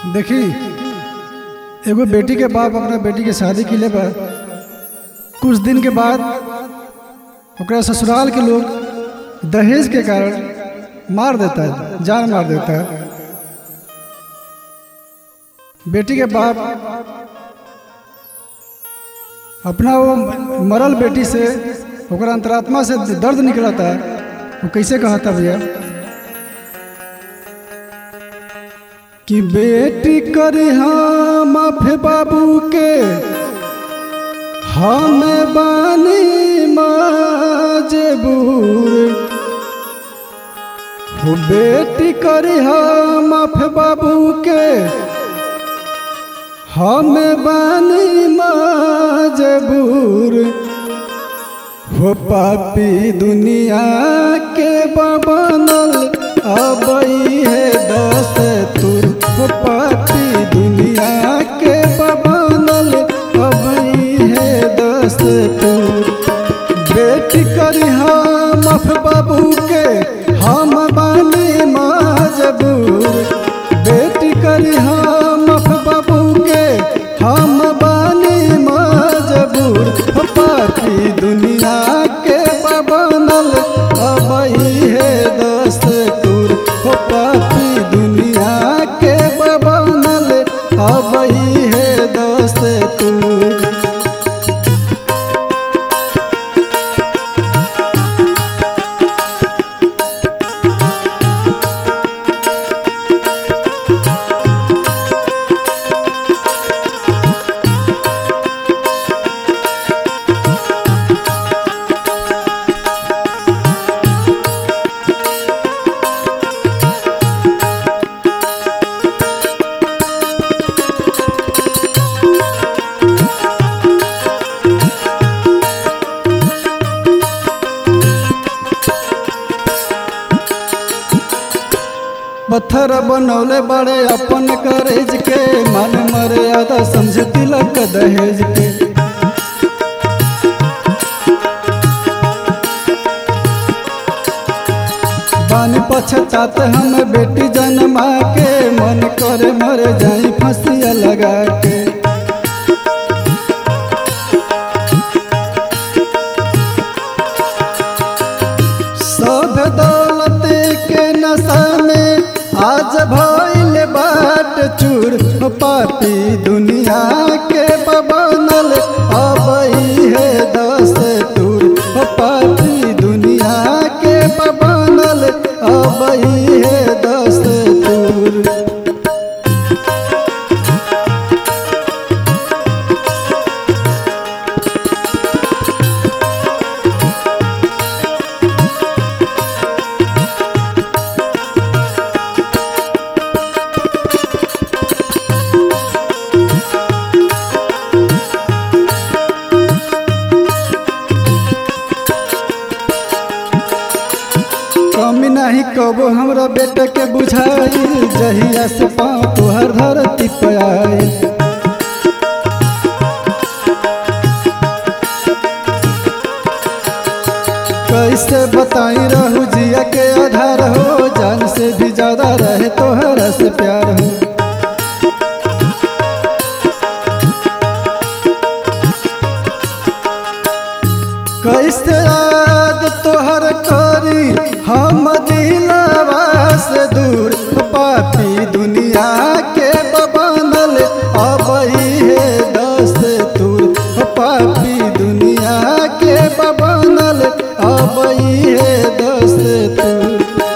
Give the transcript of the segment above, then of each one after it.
देखी एगो बेटी के बाप अपना बेटी के शादी के लिए कुछ दिन के बाद ओकरा ससुराल के लोग दहेज के कारण मार देता है, जान मार देता है। बेटी के बाप अपना वो मरल बेटी से ओकरा अंतरात्मा से दर्द निकलता है। वो कैसे कहता भैया कि बेटी करे हम माफे बाबू के हम बानी मजबूर हो। बेटी करे हम माफे बाबू के हम बानी मजबूर हो। पापी दुनिया के बनल अबई है दस तुर हो। पापी दुनिया के बनल अबई है दस तुर। बेटी करी हम माफ बाबू के हम बानी मजबूर। बेटी करी हम माफ बाबू के हम बानी मजबूर हो। पापी दुनिया के बनल अबई है दस तुर हो। पापी दुनिया के बनल अबई है दस तुर। पत्थर बनौले बड़े अपन करेज के मन मर्यादा समझ तिलक दहेज के। बानी पछतात हम बेटी जन्मा के मन करे मर जाई फंसिया लगा के। सब दौलत के नशा में आज भइल बाट चूर हो। पापी दुनिया के बनल अबई है दस तुर हो। पापी दुनिया के बनल अबई है दस तुर। कमी नहीं कबो हमरा बेटे के बुझाई जहिया से पाँव तोहर धरती पे आई। कैसे बताई रहू जिया के आधार हो। जान से भी ज्यादा रहे तोहरा से प्यार हो। कैसे याद तोहर करी हम दिलवा से दूर। पापी दुनिया के बनल अबई है दस तुर हो। पापी दुनिया के बनल अबई है दस तुर।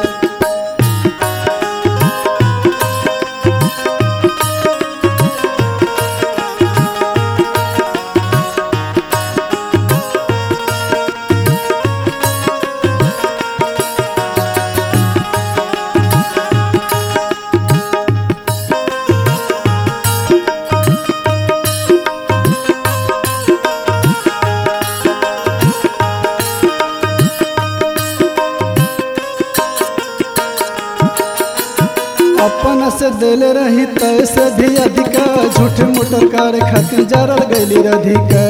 अपन से दिल रही तैसे भी अधिका झूठ मोटर कार खातिर जरल गैली रधिका।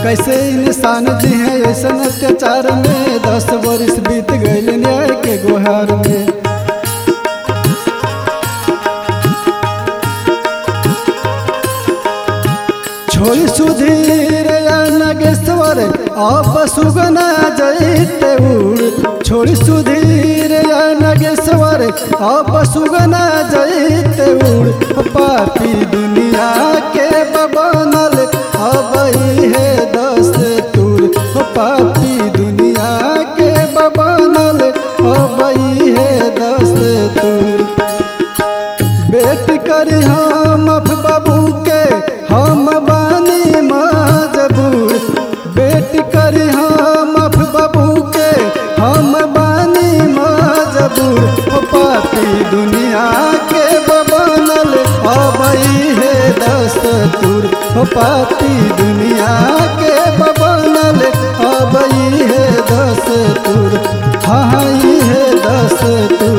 कैसे इंसान जी है ऐसा अत्याचार में, 10 वर्ष बीत गए न्याय के गुहार में। छोड़ी सुधीर या नागेश्वर आप सुगना जैते उड़, छोड़ी सुधीर या नागेश्वर आप सुगना जैते उड़। पापी दुनिया के बबनल अब है दस्तूर, पापी दुनिया के बबनल अब है दस्तूर। बेट करी हम बाबू के हम बानी मजबूर, बेट करी हम बाबू के हम बानी मजबूर। पापी दुनिया के बबनल अब है दस्तूर, पापी दुनिया के बबनल अब है दस्तूर, हाँ है दस्तूर।